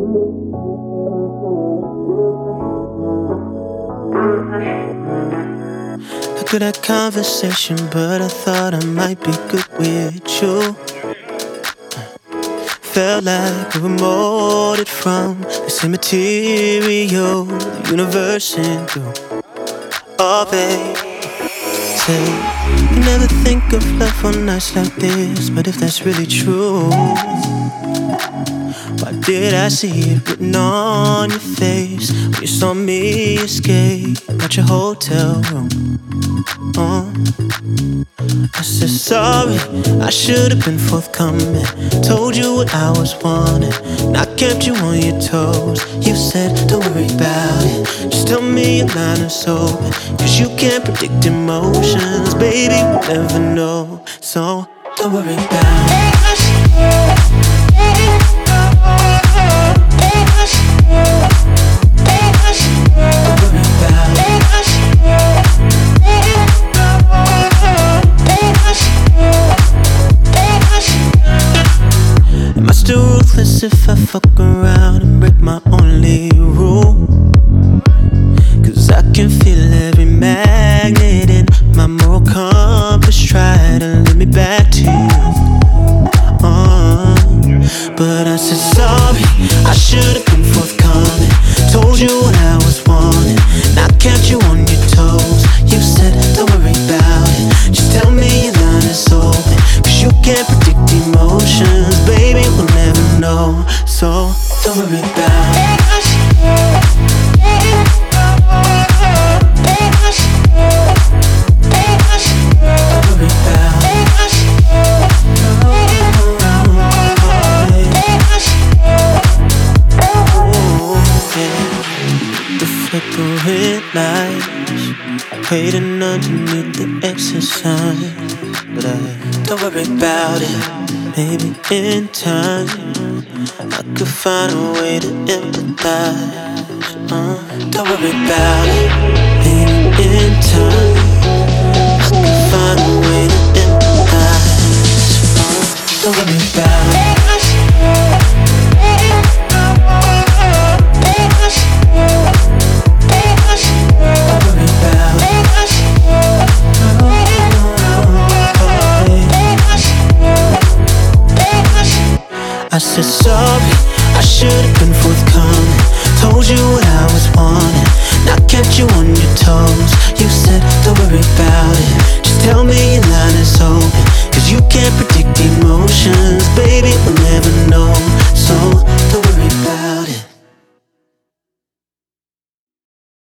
Look at that conversation, but I thought I might be good with you. Felt like we were molded from the same material the universe sent through. Oh, babe, say you never think of love on nights like this, but if that's really true, why did I see it written on your face when you saw me escape out your hotel room? I said sorry, I should have been forthcoming. Told you what I was wanting, and I kept you on your toes. You said don't worry about it, just tell me your line is open, cause you can't predict emotions, baby, we'll never know. So don't worry about it. Am I still ruthless if I fuck around and break my only rule? Cause I can feel every magnet in my moral compass try to lead me back to you. But I said sorry, I should've been forthcoming. Told you what I was wanting, and I kept you on your toes. You said don't worry about it, just tell me your line is open, cause you can't predict emotions, baby, we'll never know. So don't worry about it. Flickering lights, waiting underneath the exercise. But don't worry about it, maybe in time I could find a way to empathize. Don't worry about it, maybe in time I could find a way to empathize. Don't worry about it. I said sorry, I should've been forthcoming. Told you what I was wanting, and I kept you on your toes. You said don't worry about it, just tell me your line is open, cause you can't predict emotions, baby, we'll never know.